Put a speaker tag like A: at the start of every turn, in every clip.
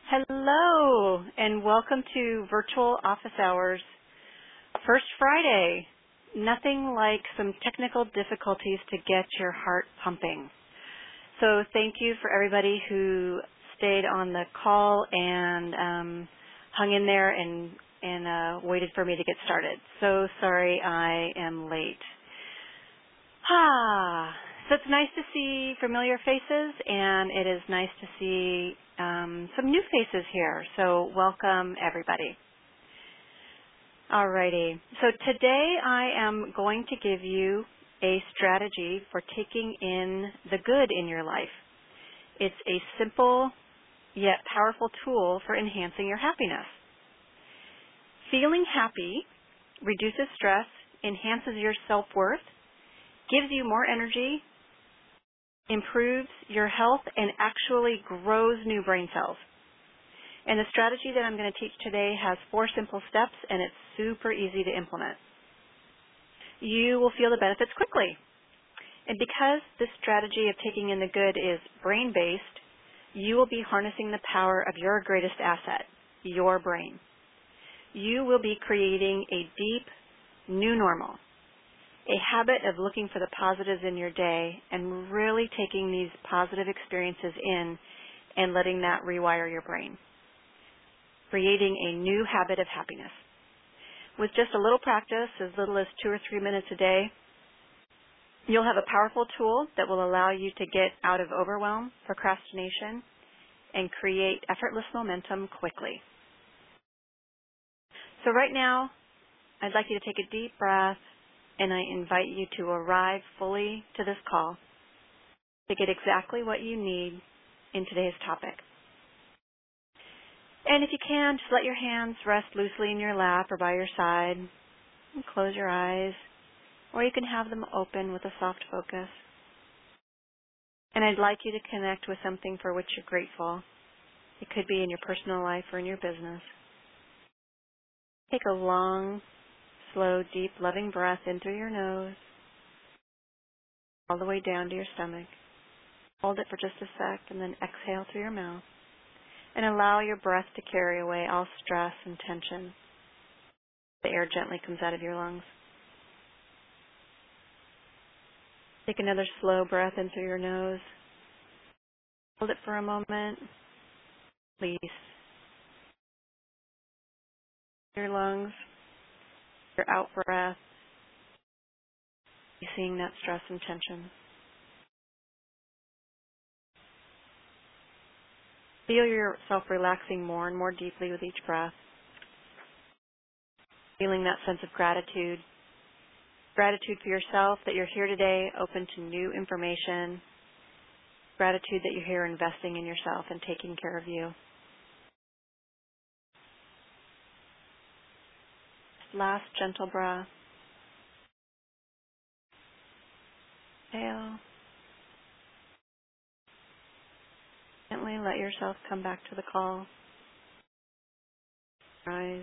A: Hello, and welcome to Virtual Office Hours. First Friday. Nothing like some technical difficulties to get your heart pumping. So thank you for everybody who stayed on the call and hung in there and waited for me to get started. So sorry I am late. So it's nice to see familiar faces, and it is nice to see some new faces here. So welcome, everybody. Alrighty. So today I am going to give you a strategy for taking in the good in your life. It's a simple yet powerful tool for enhancing your happiness. Feeling happy reduces stress, enhances your self-worth, gives you more energy, improves your health, and actually grows new brain cells. And the strategy that I'm going to teach today has 4 simple steps, and it's super easy to implement. You will feel the benefits quickly. And because this strategy of taking in the good is brain-based, you will be harnessing the power of your greatest asset, your brain. You will be creating a deep new normal, a habit of looking for the positives in your day and really taking these positive experiences in and letting that rewire your brain, creating a new habit of happiness. With just a little practice, as little as 2 or 3 minutes a day, you'll have a powerful tool that will allow you to get out of overwhelm, procrastination, and create effortless momentum quickly. So right now, I'd like you to take a deep breath, and I invite you to arrive fully to this call to get exactly what you need in today's topic. And if you can, just let your hands rest loosely in your lap or by your side, and close your eyes, or you can have them open with a soft focus. And I'd like you to connect with something for which you're grateful. It could be in your personal life or in your business. Take a long, slow, deep, loving breath in through your nose, all the way down to your stomach. Hold it for just a sec, and then exhale through your mouth. And allow your breath to carry away all stress and tension. The air gently comes out of your lungs. Take another slow breath in through your nose. Hold it for a moment. Release your lungs, your out breath, releasing that stress and tension. Feel yourself relaxing more and more deeply with each breath. Feeling that sense of gratitude. Gratitude for yourself that you're here today, open to new information. Gratitude that you're here investing in yourself and taking care of you. Last gentle breath. Exhale. Gently let yourself come back to the call. Rise.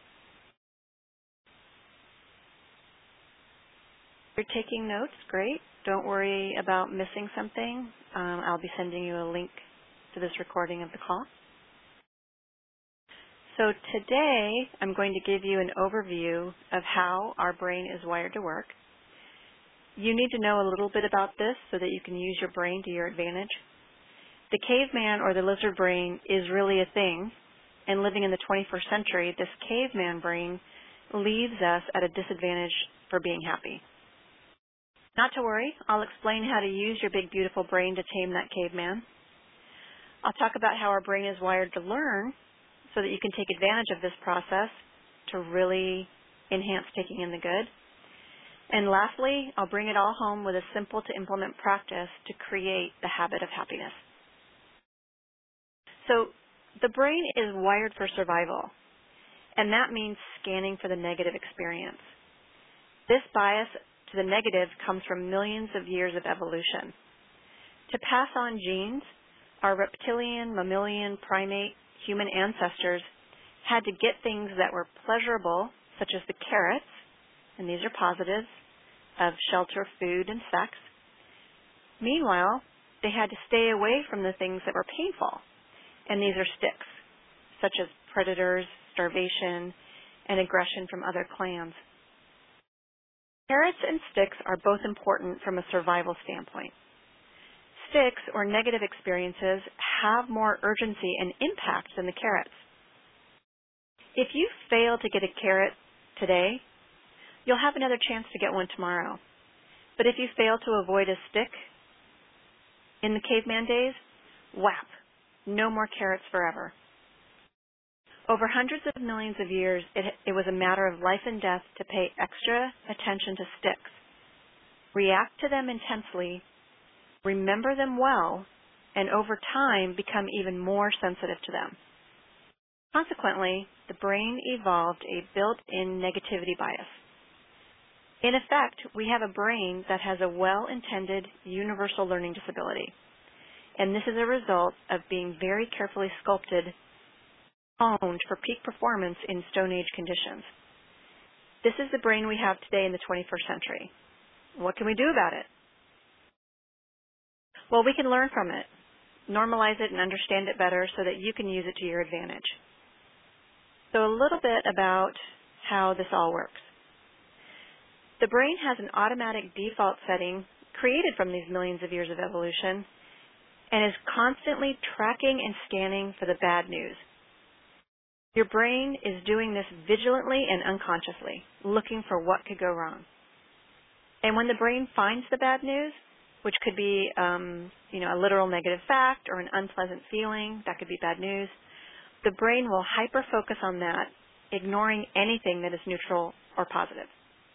A: If you're taking notes, great. Don't worry about missing something. I'll be sending you a link to this recording of the call. So today, I'm going to give you an overview of how our brain is wired to work. You need to know a little bit about this so that you can use your brain to your advantage. The caveman or the lizard brain is really a thing, and living in the 21st century, this caveman brain leaves us at a disadvantage for being happy. Not to worry, I'll explain how to use your big, beautiful brain to tame that caveman. I'll talk about how our brain is wired to learn so that you can take advantage of this process to really enhance taking in the good. And lastly, I'll bring it all home with a simple to implement practice to create the habit of happiness. So the brain is wired for survival, and that means scanning for the negative experience. This bias to the negative comes from millions of years of evolution. To pass on genes, our reptilian, mammalian, primate, human ancestors had to get things that were pleasurable, such as the carrots, and these are positives, of shelter, food, and sex. Meanwhile, they had to stay away from the things that were painful, and these are sticks, such as predators, starvation, and aggression from other clans. Carrots and sticks are both important from a survival standpoint. Sticks, or negative experiences, have more urgency and impact than the carrots. If you fail to get a carrot today, you'll have another chance to get one tomorrow. But if you fail to avoid a stick in the caveman days, whap, no more carrots forever. Over hundreds of millions of years, it was a matter of life and death to pay extra attention to sticks, react to them intensely, remember them well, and over time become even more sensitive to them. Consequently, the brain evolved a built-in negativity bias. In effect, we have a brain that has a well-intended universal learning disability, and this is a result of being very carefully sculpted, honed for peak performance in Stone Age conditions. This is the brain we have today in the 21st century. What can we do about it? Well, we can learn from it, normalize it, and understand it better so that you can use it to your advantage. So a little bit about how this all works. The brain has an automatic default setting created from these millions of years of evolution and is constantly tracking and scanning for the bad news. Your brain is doing this vigilantly and unconsciously, looking for what could go wrong. And when the brain finds the bad news, which could be a literal negative fact or an unpleasant feeling, that could be bad news, the brain will hyper-focus on that, ignoring anything that is neutral or positive.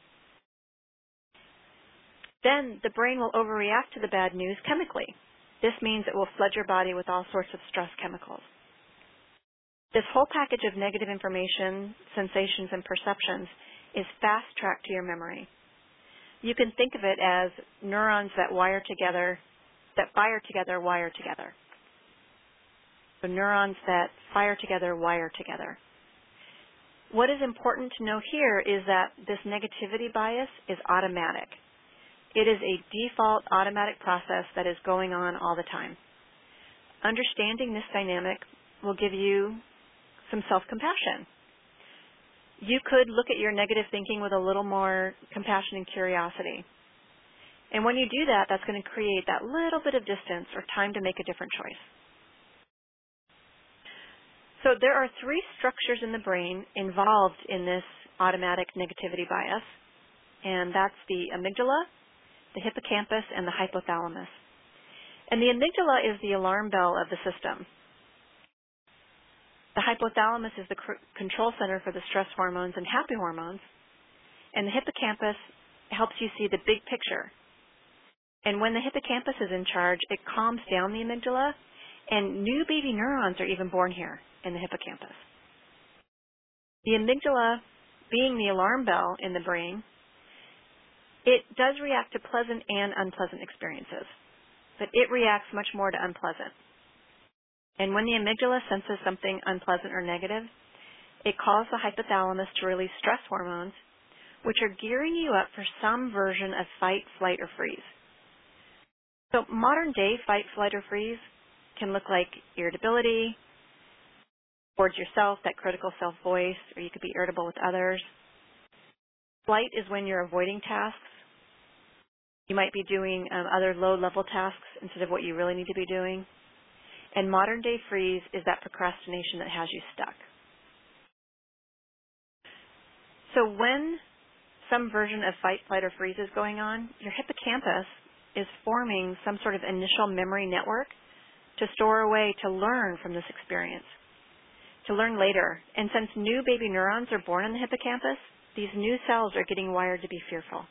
A: Then the brain will overreact to the bad news chemically. This means it will flood your body with all sorts of stress chemicals. This whole package of negative information, sensations, and perceptions is fast-tracked to your memory. You can think of it as neurons that fire together, wire together. So neurons that fire together, wire together. What is important to know here is that this negativity bias is automatic. It is a default automatic process that is going on all the time. Understanding this dynamic will give you some self-compassion. You could look at your negative thinking with a little more compassion and curiosity. And when you do that, that's going to create that little bit of distance or time to make a different choice. So there are three structures in the brain involved in this automatic negativity bias, and that's the amygdala, the hippocampus, and the hypothalamus. And the amygdala is the alarm bell of the system. The hypothalamus is the control center for the stress hormones and happy hormones, and the hippocampus helps you see the big picture. And when the hippocampus is in charge, it calms down the amygdala, and new baby neurons are even born here in the hippocampus. The amygdala, being the alarm bell in the brain, it does react to pleasant and unpleasant experiences, but it reacts much more to unpleasant. And when the amygdala senses something unpleasant or negative, it calls the hypothalamus to release stress hormones, which are gearing you up for some version of fight, flight, or freeze. So modern day fight, flight, or freeze can look like irritability towards yourself, that critical self-voice, or you could be irritable with others. Flight is when you're avoiding tasks. You might be doing other low-level tasks instead of what you really need to be doing. And modern-day freeze is that procrastination that has you stuck. So when some version of fight, flight, or freeze is going on, your hippocampus is forming some sort of initial memory network to store away to learn from this experience, to learn later. And since new baby neurons are born in the hippocampus, these new cells are getting wired to be fearful.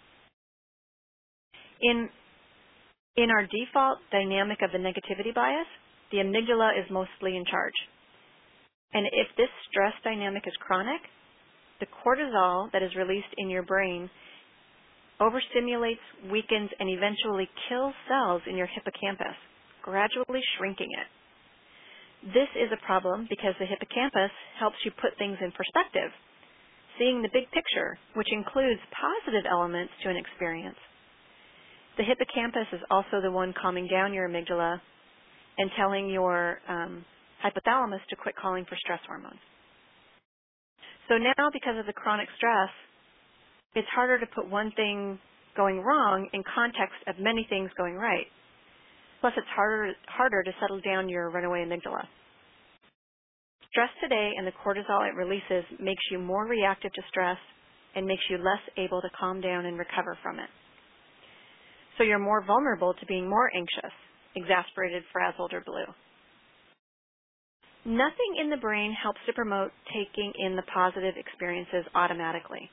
A: In our default dynamic of the negativity bias, the amygdala is mostly in charge. And if this stress dynamic is chronic, the cortisol that is released in your brain overstimulates, weakens, and eventually kills cells in your hippocampus, gradually shrinking it. This is a problem because the hippocampus helps you put things in perspective, seeing the big picture, which includes positive elements to an experience. The hippocampus is also the one calming down your amygdala and telling your hypothalamus to quit calling for stress hormones. So now, because of the chronic stress, it's harder to put one thing going wrong in context of many things going right. Plus, it's harder to settle down your runaway amygdala. Stress today and the cortisol it releases makes you more reactive to stress and makes you less able to calm down and recover from it. So you're more vulnerable to being more anxious, exasperated, frazzled, or blue. Nothing in the brain helps to promote taking in the positive experiences automatically.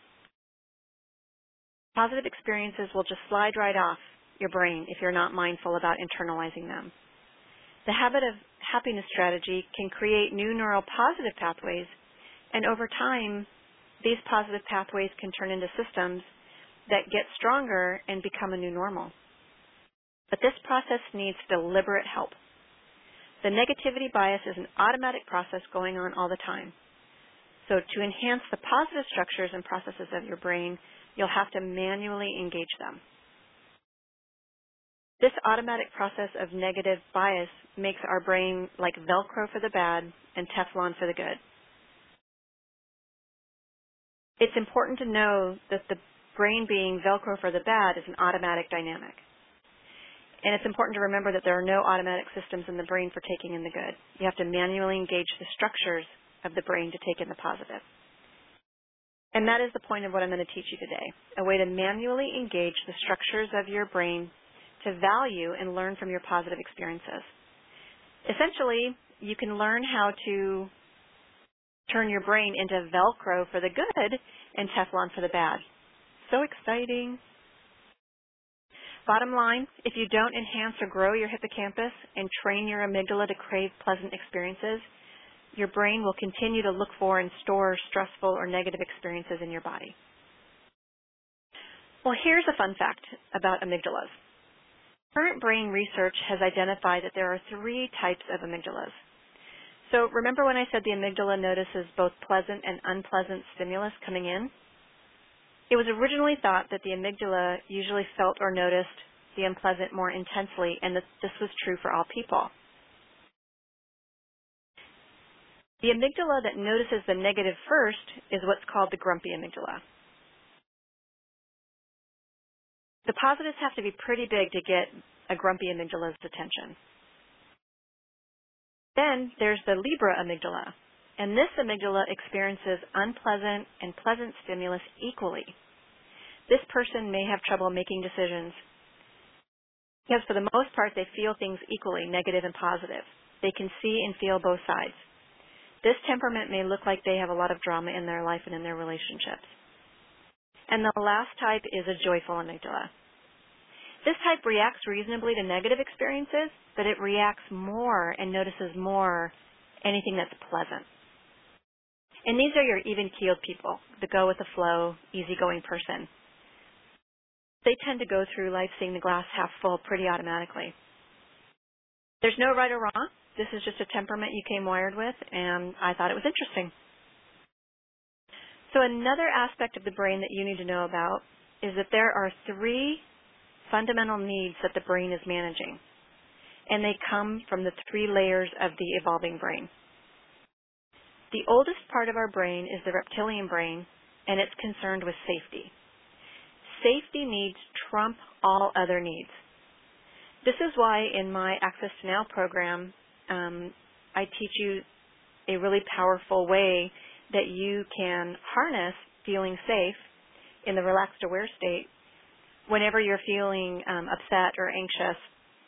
A: Positive experiences will just slide right off your brain if you're not mindful about internalizing them. The habit of happiness strategy can create new neural positive pathways, and over time, these positive pathways can turn into systems that get stronger and become a new normal. But this process needs deliberate help. The negativity bias is an automatic process going on all the time. So to enhance the positive structures and processes of your brain, you'll have to manually engage them. This automatic process of negative bias makes our brain like Velcro for the bad and Teflon for the good. It's important to know that the brain being Velcro for the bad is an automatic dynamic. And it's important to remember that there are no automatic systems in the brain for taking in the good. You have to manually engage the structures of the brain to take in the positive. And that is the point of what I'm going to teach you today, a way to manually engage the structures of your brain to value and learn from your positive experiences. Essentially, you can learn how to turn your brain into Velcro for the good and Teflon for the bad. So exciting. Bottom line, if you don't enhance or grow your hippocampus and train your amygdala to crave pleasant experiences, your brain will continue to look for and store stressful or negative experiences in your body. Well, here's a fun fact about amygdalas. Current brain research has identified that there are 3 types of amygdalas. So remember when I said the amygdala notices both pleasant and unpleasant stimulus coming in? It was originally thought that the amygdala usually felt or noticed the unpleasant more intensely, and that this was true for all people. The amygdala that notices the negative first is what's called the grumpy amygdala. The positives have to be pretty big to get a grumpy amygdala's attention. Then there's the Libra amygdala, and this amygdala experiences unpleasant and pleasant stimulus equally. This person may have trouble making decisions because for the most part they feel things equally, negative and positive. They can see and feel both sides. This temperament may look like they have a lot of drama in their life and in their relationships. And the last type is a joyful amygdala. This type reacts reasonably to negative experiences, but it reacts more and notices more anything that's pleasant. And these are your even-keeled people, the go-with-the-flow, easygoing person. They tend to go through life seeing the glass half full pretty automatically. There's no right or wrong. This is just a temperament you came wired with, and I thought it was interesting. So another aspect of the brain that you need to know about is that there are 3 fundamental needs that the brain is managing, and they come from the 3 layers of the evolving brain. The oldest part of our brain is the reptilian brain, and it's concerned with safety. Safety needs trump all other needs. This is why in my Access to Now program, I teach you a really powerful way that you can harness feeling safe in the relaxed aware state whenever you're feeling upset or anxious.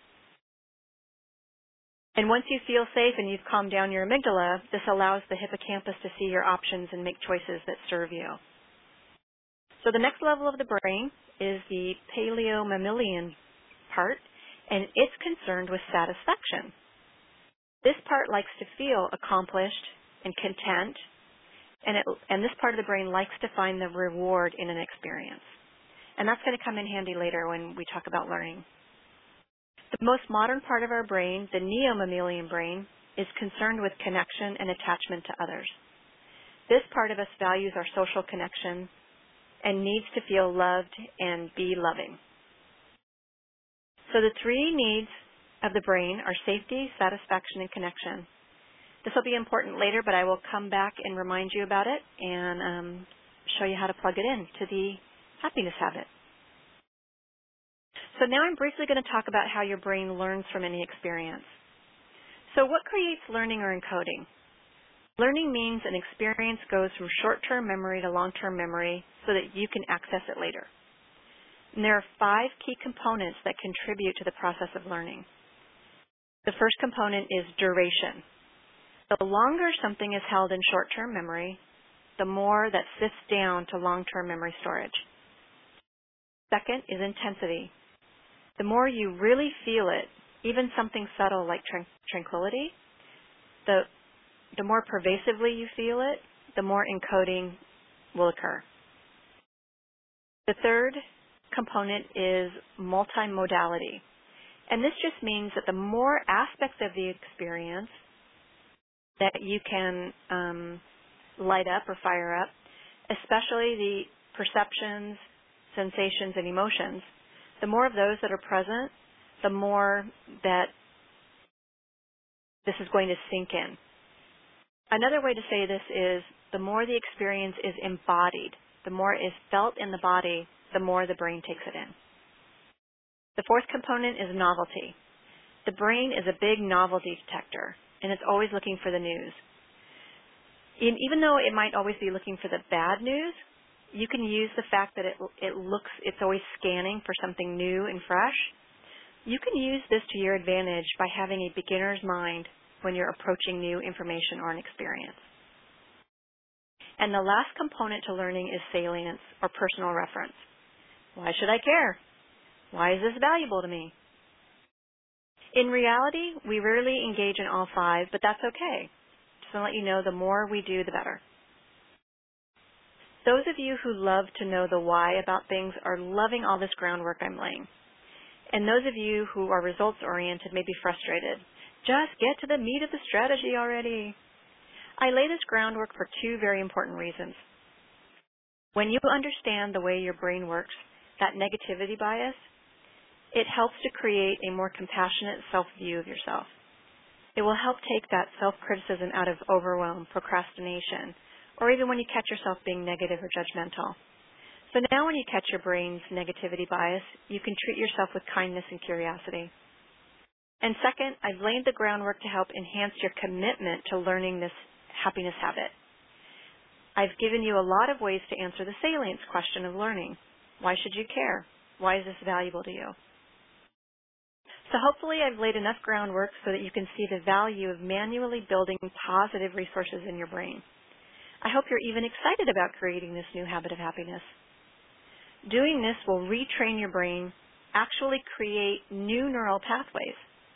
A: And once you feel safe and you've calmed down your amygdala, this allows the hippocampus to see your options and make choices that serve you. So the next level of the brain is the paleomammalian part, and it's concerned with satisfaction. This part likes to feel accomplished and content, and this part of the brain likes to find the reward in an experience. And that's going to come in handy later when we talk about learning. The most modern part of our brain, the neomammalian brain, is concerned with connection and attachment to others. This part of us values our social connection and needs to feel loved and be loving. So the 3 needs of the brain are safety, satisfaction, and connection. This will be important later, but I will come back and remind you about it and show you how to plug it in to the happiness habit. So now I'm briefly going to talk about how your brain learns from any experience. So what creates learning or encoding? Learning means an experience goes from short-term memory to long-term memory so that you can access it later. And there are 5 key components that contribute to the process of learning. The first component is duration. The longer something is held in short-term memory, the more that sifts down to long-term memory storage. Second is intensity. The more you really feel it, even something subtle like tranquility, the more pervasively you feel it, the more encoding will occur. The third component is multimodality. And this just means that the more aspects of the experience that you can light up or fire up, especially the perceptions, sensations, and emotions, the more of those that are present, the more that this is going to sink in. Another way to say this is the more the experience is embodied, the more it is felt in the body, the more the brain takes it in. The fourth component is novelty. The brain is a big novelty detector, and it's always looking for the news. Even though it might always be looking for the bad news, you can use the fact that it's always scanning for something new and fresh. You can use this to your advantage by having a beginner's mind when you're approaching new information or an experience. And the last component to learning is salience or personal reference. Why should I care? Why is this valuable to me? In reality, we rarely engage in all 5, but that's okay. Just to let you know, the more we do, the better. Those of you who love to know the why about things are loving all this groundwork I'm laying. And those of you who are results-oriented may be frustrated. Just get to the meat of the strategy already. I lay this groundwork for 2 very important reasons. When you understand the way your brain works, that negativity bias, it helps to create a more compassionate self-view of yourself. It will help take that self-criticism out of overwhelm, procrastination, or even when you catch yourself being negative or judgmental. So now when you catch your brain's negativity bias, you can treat yourself with kindness and curiosity. And second, I've laid the groundwork to help enhance your commitment to learning this happiness habit. I've given you a lot of ways to answer the salience question of learning. Why should you care? Why is this valuable to you? So hopefully I've laid enough groundwork so that you can see the value of manually building positive resources in your brain. I hope you're even excited about creating this new habit of happiness. Doing this will retrain your brain, actually create new neural pathways.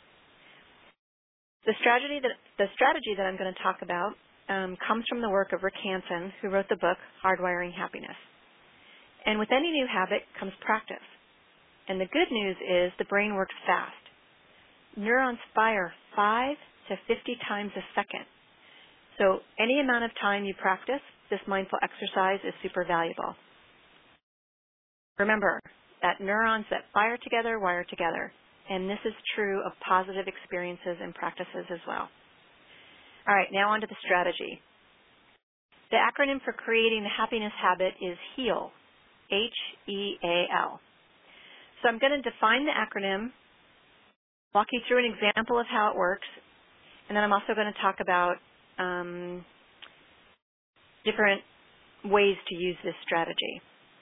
A: The strategy that I'm going to talk about comes from the work of Rick Hanson, who wrote the book Hardwiring Happiness. And with any new habit comes practice. And the good news is the brain works fast. Neurons fire 5 to 50 times a second. So any amount of time you practice this mindful exercise is super valuable. Remember that neurons that fire together wire together. And this is true of positive experiences and practices as well. All right, now on to the strategy. The acronym for creating the happiness habit is HEAL, H-E-A-L. So I'm going to define the acronym, walk you through an example of how it works, and then I'm also going to talk about different ways to use this strategy.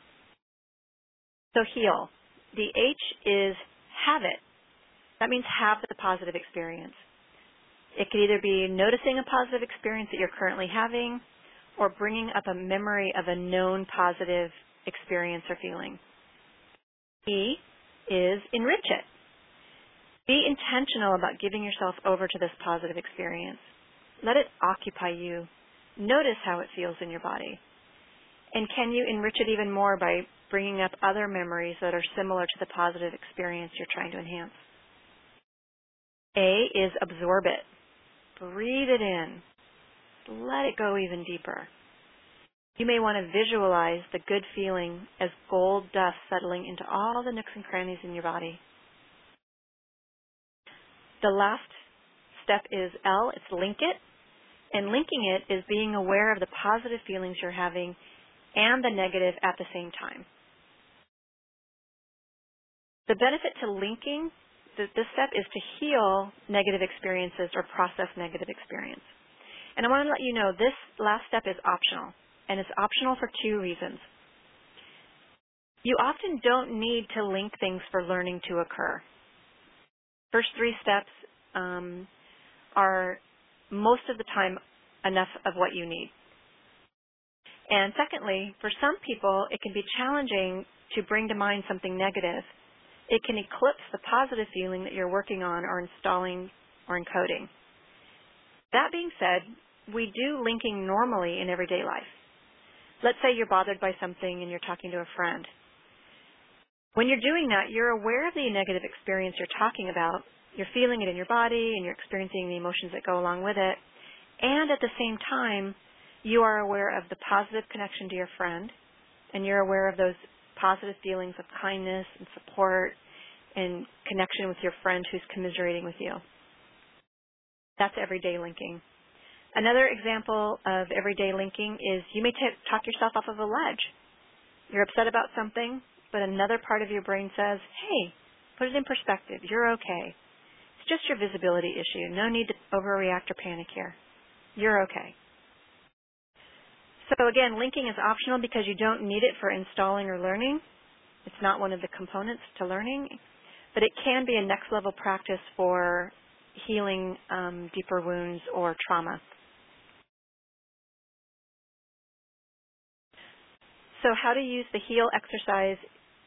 A: So HEAL. The H is have it. That means have the positive experience. It could either be noticing a positive experience that you're currently having or bringing up a memory of a known positive experience or feeling. E is enrich it. Be intentional about giving yourself over to this positive experience. Let it occupy you. Notice how it feels in your body. And can you enrich it even more by bringing up other memories that are similar to the positive experience you're trying to enhance? A is absorb it. Breathe it in. Let it go even deeper. You may want to visualize the good feeling as gold dust settling into all the nooks and crannies in your body. The last step is L. It's link it. And linking it is being aware of the positive feelings you're having and the negative at the same time. The benefit to linking this step is to heal negative experiences or process negative experience. And I want to let you know this last step is optional, and it's optional for two reasons. You often don't need to link things for learning to occur. First three steps are most of the time enough of what you need. And secondly, for some people, it can be challenging to bring to mind something negative. It can eclipse the positive feeling that you're working on or installing or encoding. That being said, we do linking normally in everyday life. Let's say you're bothered by something and you're talking to a friend. When you're doing that, you're aware of the negative experience you're talking about. You're feeling it in your body and you're experiencing the emotions that go along with it. And at the same time, you are aware of the positive connection to your friend, and you're aware of those positive feelings of kindness and support and connection with your friend who's commiserating with you. That's everyday linking. Another example of everyday linking is you may talk yourself off of a ledge. You're upset about something, but another part of your brain says, hey, put it in perspective. You're okay. It's just your visibility issue. No need to overreact or panic here. You're okay. So again, linking is optional because you don't need it for installing or learning. It's not one of the components to learning, but it can be a next level practice for healing deeper wounds or trauma. So how to use the HEAL exercise,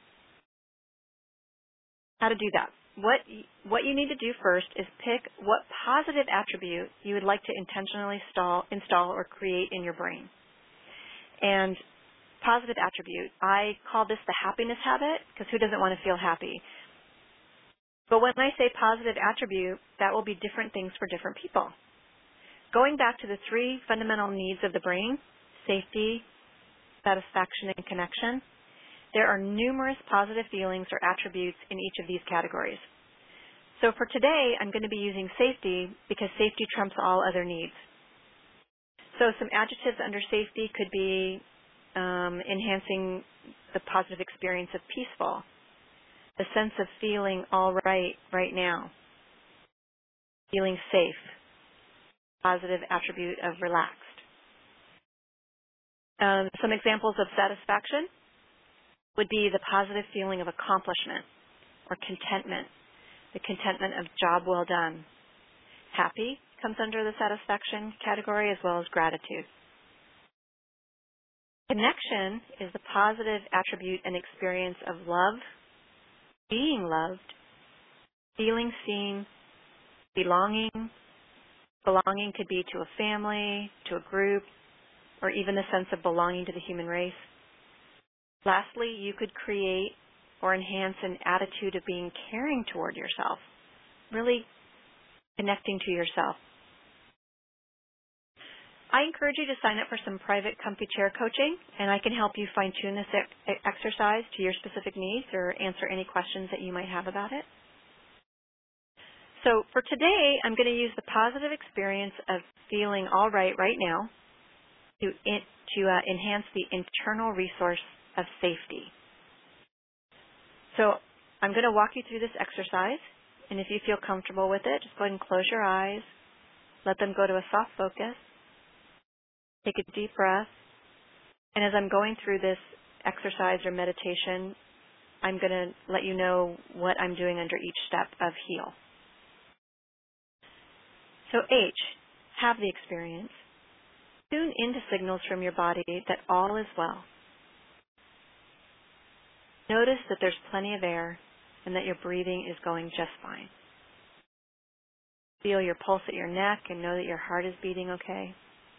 A: how to do that. What you need to do first is pick what positive attribute you would like to intentionally install or create in your brain. And positive attribute, I call this the happiness habit because who doesn't want to feel happy? But when I say positive attribute, that will be different things for different people. Going back to the three fundamental needs of the brain, safety, satisfaction, and connection, there are numerous positive feelings or attributes in each of these categories. So for today, I'm going to be using safety because safety trumps all other needs. So some adjectives under safety could be enhancing the positive experience of peaceful, the sense of feeling all right now, feeling safe, positive attribute of relaxed. Some examples of satisfaction would be the positive feeling of accomplishment or contentment, the contentment of job well done. Happy comes under the satisfaction category as well as gratitude. Connection is the positive attribute and experience of love, being loved, feeling seen, belonging. Belonging could be to a family, to a group, or even the sense of belonging to the human race. Lastly, you could create or enhance an attitude of being caring toward yourself, really connecting to yourself. I encourage you to sign up for some private comfy chair coaching, and I can help you fine-tune this exercise to your specific needs or answer any questions that you might have about it. So for today, I'm going to use the positive experience of feeling all right now to enhance the internal resource of safety. So I'm going to walk you through this exercise, and if you feel comfortable with it, just go ahead and close your eyes. Let them go to a soft focus. Take a deep breath. And as I'm going through this exercise or meditation, I'm going to let you know what I'm doing under each step of HEAL. So H, have the experience. Tune into signals from your body that all is well. Notice that there's plenty of air and that your breathing is going just fine. Feel your pulse at your neck and know that your heart is beating okay.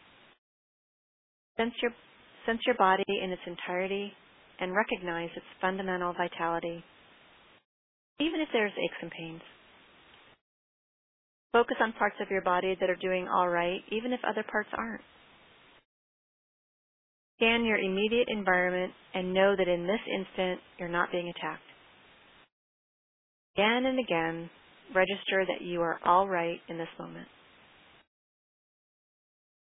A: Sense your body in its entirety and recognize its fundamental vitality, even if there's aches and pains. Focus on parts of your body that are doing all right, even if other parts aren't. Scan your immediate environment and know that in this instant, you're not being attacked. Again and again, register that you are all right in this moment.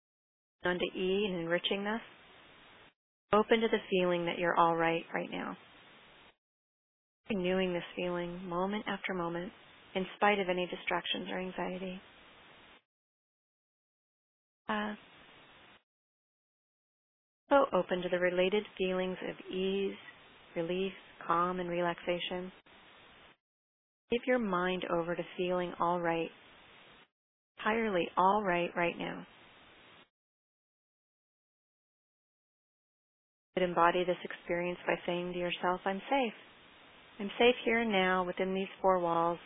A: onto E and enriching this. Open to the feeling that you're all right now. Renewing this feeling moment after moment in spite of any distractions or anxiety. So open to the related feelings of ease, relief, calm, and relaxation. Give your mind over to feeling all right, entirely all right now. You could embody this experience by saying to yourself, I'm safe. I'm safe here and now within these four walls.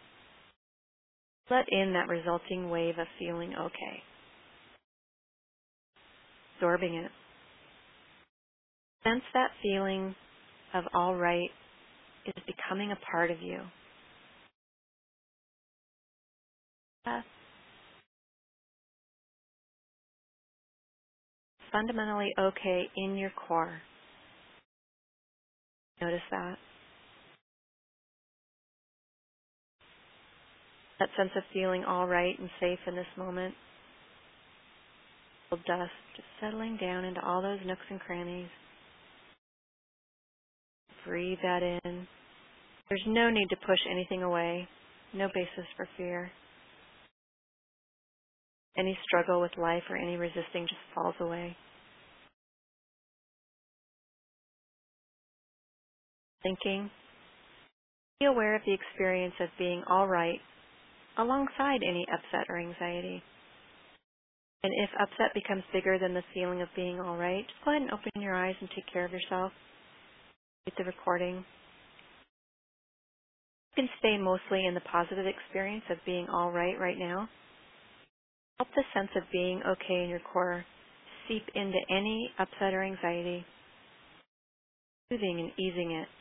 A: Let in that resulting wave of feeling okay. Absorbing it. Sense that feeling of all right is becoming a part of you. Fundamentally okay in your core. Notice that. That sense of feeling all right and safe in this moment. Dust just settling down into all those nooks and crannies. Breathe that in. There's no need to push anything away. No basis for fear. Any struggle with life or any resisting just falls away. Thinking. Be aware of the experience of being all right alongside any upset or anxiety. And if upset becomes bigger than the feeling of being all right, just go ahead and open your eyes and take care of yourself. Get the recording. You can stay mostly in the positive experience of being all right now. Help the sense of being okay in your core seep into any upset or anxiety, soothing and easing it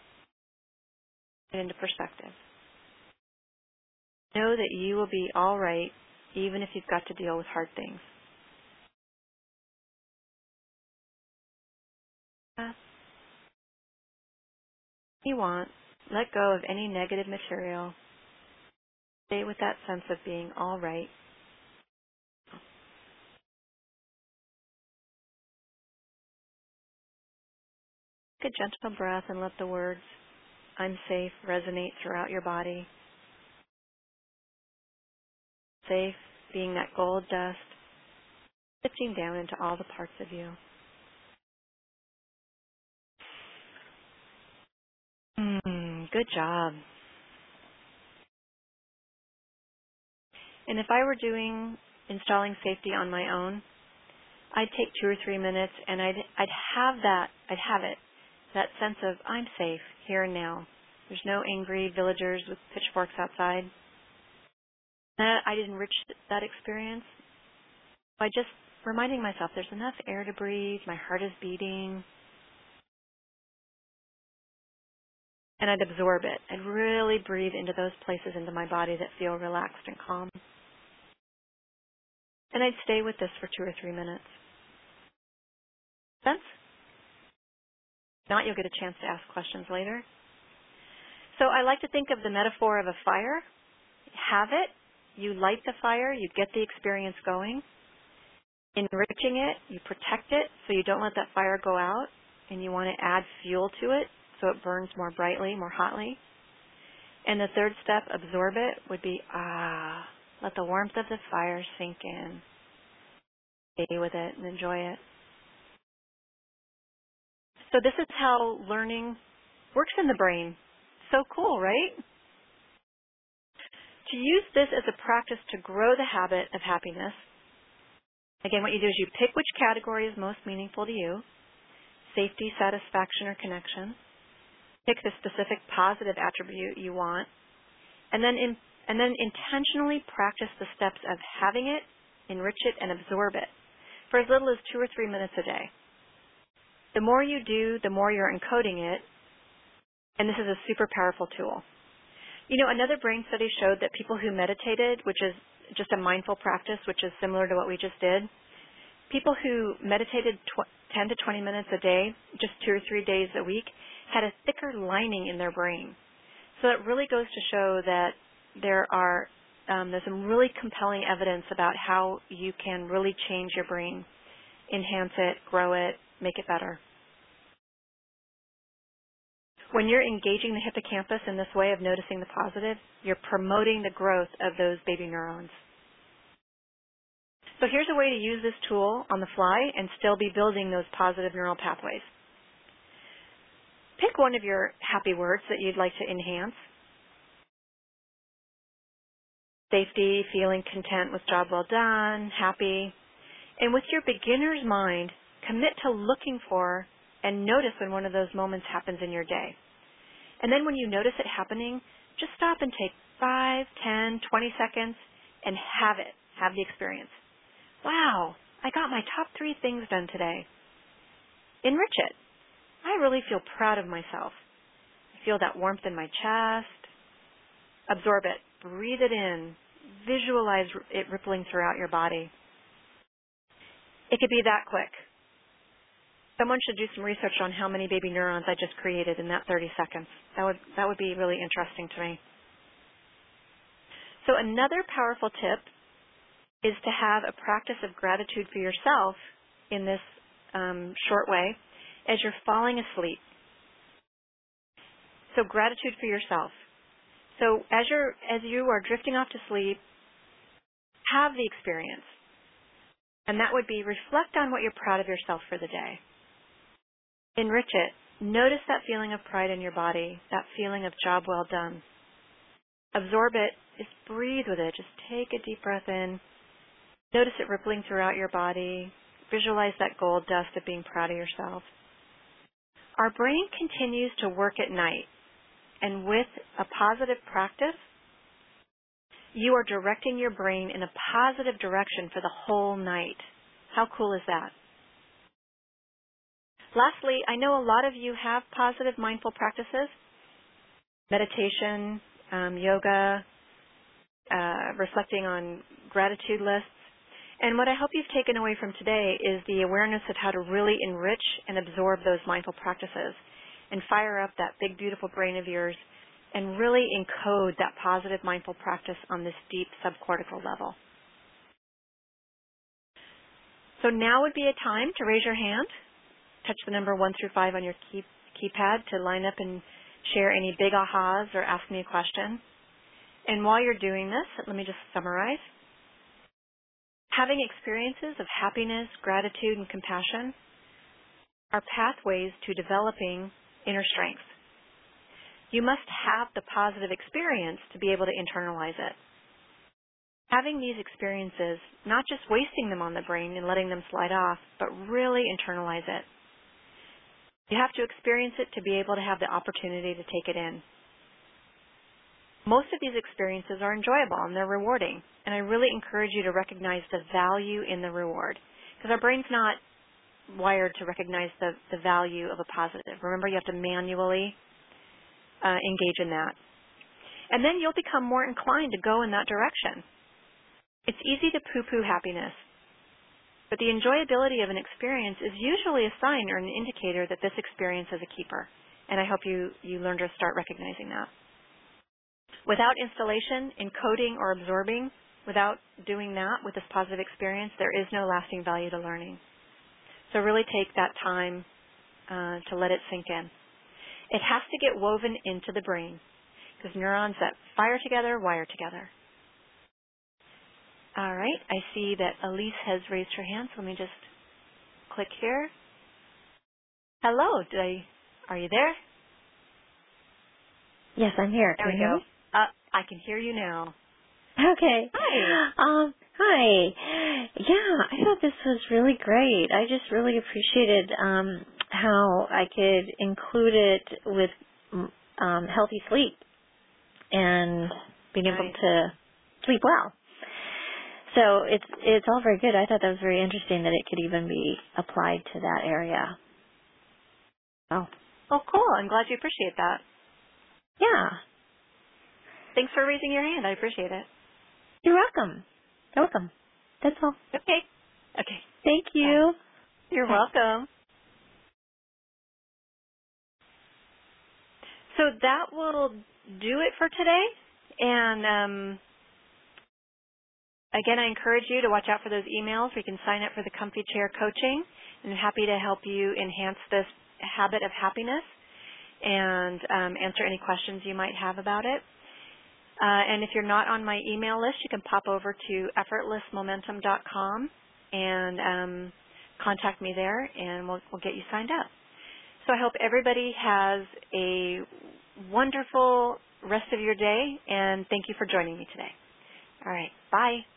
A: into perspective. Know that you will be all right even if you've got to deal with hard things. If you want, let go of any negative material. Stay with that sense of being all right. Take a gentle breath and let the words, I'm safe, resonate throughout your body. Safe, being that gold dust, sifting down into all the parts of you. Good job. And if I were installing safety on my own, I'd take 2 or 3 minutes and I'd have it, that sense of I'm safe here and now. There's no angry villagers with pitchforks outside. I'd enrich that experience by just reminding myself there's enough air to breathe, my heart is beating, and I'd absorb it. I'd really breathe into those places into my body that feel relaxed and calm. And I'd stay with this for 2 or 3 minutes. Sense? If not, you'll get a chance to ask questions later. So I like to think of the metaphor of a fire. Have it. You light the fire. You get the experience going. Enriching it, you protect it so you don't let that fire go out, and you want to add fuel to it so it burns more brightly, more hotly. And the third step, absorb it, would be, let the warmth of the fire sink in. Stay with it and enjoy it. So this is how learning works in the brain. So cool, right? To use this as a practice to grow the habit of happiness, again, what you do is you pick which category is most meaningful to you, safety, satisfaction, or connection. Pick the specific positive attribute you want, and then intentionally practice the steps of having it, enrich it, and absorb it for as little as 2 or 3 minutes a day. The more you do, the more you're encoding it, and this is a super powerful tool. You know, another brain study showed that people who meditated, which is just a mindful practice, which is similar to what we just did, people who meditated 10 to 20 minutes a day, just 2 or 3 days a week, had a thicker lining in their brain. So it really goes to show that there are there's some really compelling evidence about how you can really change your brain, enhance it, grow it, make it better. When you're engaging the hippocampus in this way of noticing the positive, you're promoting the growth of those baby neurons. So here's a way to use this tool on the fly and still be building those positive neural pathways. Pick one of your happy words that you'd like to enhance. Safety, feeling content with job well done, happy. And with your beginner's mind, commit to looking for and notice when one of those moments happens in your day. And then when you notice it happening, just stop and take 5, 10, 20 seconds and have the experience. Wow, I got my top 3 things done today. Enrich it. I really feel proud of myself. I feel that warmth in my chest. Absorb it. Breathe it in. Visualize it rippling throughout your body. It could be that quick. Someone should do some research on how many baby neurons I just created in that 30 seconds. That would be really interesting to me. So another powerful tip is to have a practice of gratitude for yourself in this short way as you're falling asleep. So gratitude for yourself. So as you are drifting off to sleep, have the experience. And that would be reflect on what you're proud of yourself for the day. Enrich it. Notice that feeling of pride in your body, that feeling of job well done. Absorb it. Just breathe with it. Just take a deep breath in. Notice it rippling throughout your body. Visualize that gold dust of being proud of yourself. Our brain continues to work at night. And with a positive practice, you are directing your brain in a positive direction for the whole night. How cool is that? Lastly, I know a lot of you have positive mindful practices, meditation, yoga, reflecting on gratitude lists. And what I hope you've taken away from today is the awareness of how to really enrich and absorb those mindful practices and fire up that big, beautiful brain of yours and really encode that positive mindful practice on this deep subcortical level. So now would be a time to raise your hand. Touch the number 1 through 5 on your keypad to line up and share any big ahas or ask me a question. And while you're doing this, let me just summarize. Having experiences of happiness, gratitude, and compassion are pathways to developing inner strength. You must have the positive experience to be able to internalize it. Having these experiences, not just wasting them on the brain and letting them slide off, but really internalize it. You have to experience it to be able to have the opportunity to take it in. Most of these experiences are enjoyable and they're rewarding, and I really encourage you to recognize the value in the reward, because our brain's not wired to recognize the value of a positive. Remember, you have to manually engage in that. And then you'll become more inclined to go in that direction. It's easy to poo-poo happiness, but the enjoyability of an experience is usually a sign or an indicator that this experience is a keeper, and I hope you learn to start recognizing that. Without installation, encoding, or absorbing, without doing that with this positive experience, there is no lasting value to learning. So really take that time to let it sink in. It has to get woven into the brain, because neurons that fire together wire together. All right, I see that Elise has raised her hand, so let me just click here. Hello, are you there?
B: Yes, I'm here.
A: There we go. I can hear you now.
B: Okay.
A: Hi.
B: Hi. Yeah, I thought this was really great. I just really appreciated how I could include it with healthy sleep and being able to sleep well. So it's all very good. I thought that was very interesting that it could even be applied to that area. Oh.
A: Oh, cool. I'm glad you appreciate that.
B: Yeah.
A: Thanks for raising your hand. I appreciate it.
B: You're welcome. You're welcome. That's all.
A: Okay. Okay.
B: Thank you.
A: Bye. You're welcome. So that will do it for today. And Again, I encourage you to watch out for those emails. We can sign up for the Comfy Chair coaching, and I'm happy to help you enhance this habit of happiness and answer any questions you might have about it. And if you're not on my email list, you can pop over to effortlessmomentum.com and contact me there, and we'll get you signed up. So I hope everybody has a wonderful rest of your day, and thank you for joining me today. All right, bye.